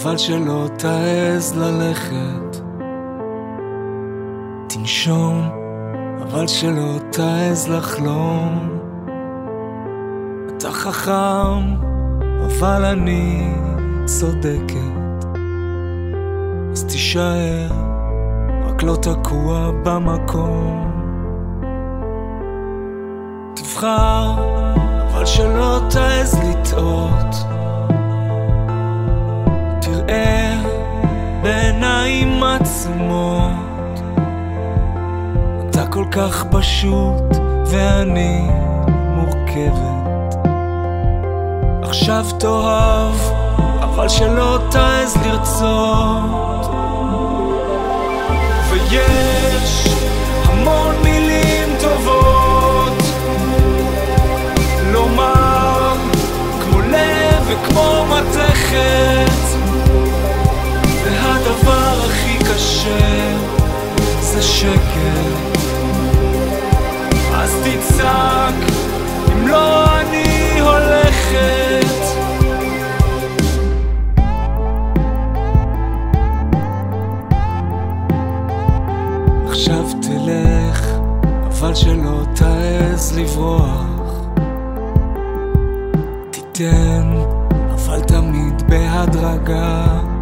אבל שלא תעז ללכת. תנשום, אבל שלא תעז לחלום. אתה חכם, אבל אני צודקת. אז תישאר, רק לא תקוע במקום. תבחר, אבל שלא תעז לטעות. תראה בעיניים עצומות. אתה כל כך פשוט ואני מורכבת. עכשיו תאהב, אבל שלא תעז לרצות. ויש המון מילים טובות לומר, כמו לב וכמו מתכת. והדבר הכי קשה זה שקט. אז תצעק אם לא אני הולכת. עכשיו תלך, אבל שלא תעז לברוח. תיתן, אבל תמיד בהדרגה.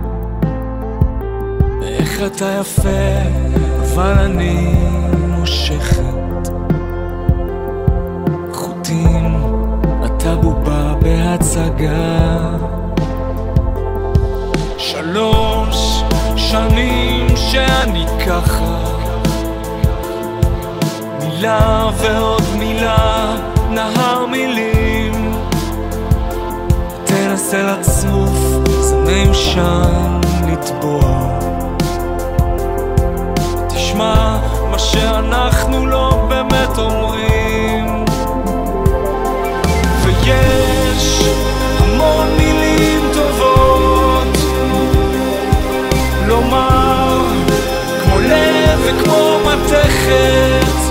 איך אתה יפה, אבל אני מושכת. חוטים, אתה בובה בהצגה. 3 שנים שאני ככה, מילה ועוד מילה, נהר מילים. תנסה לצוף, זה מיושן לטבוע. תשמע מה שאנחנו לא באמת אומרים. ויש המון מילים טובות לומר, כמו לב וכמו מתכת.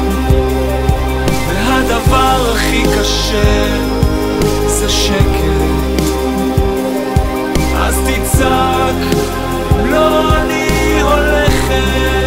והדבר הכי קשה זה שקט. אז תצעק אם לא אני הולכת.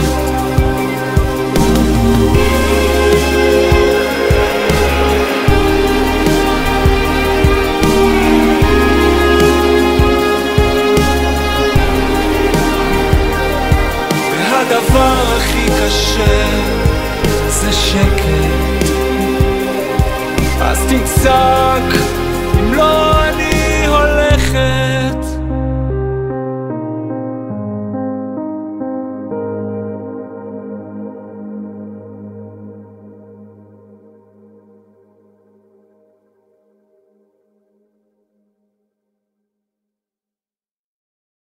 והדבר הכי קשה זה שקט. אז תצעק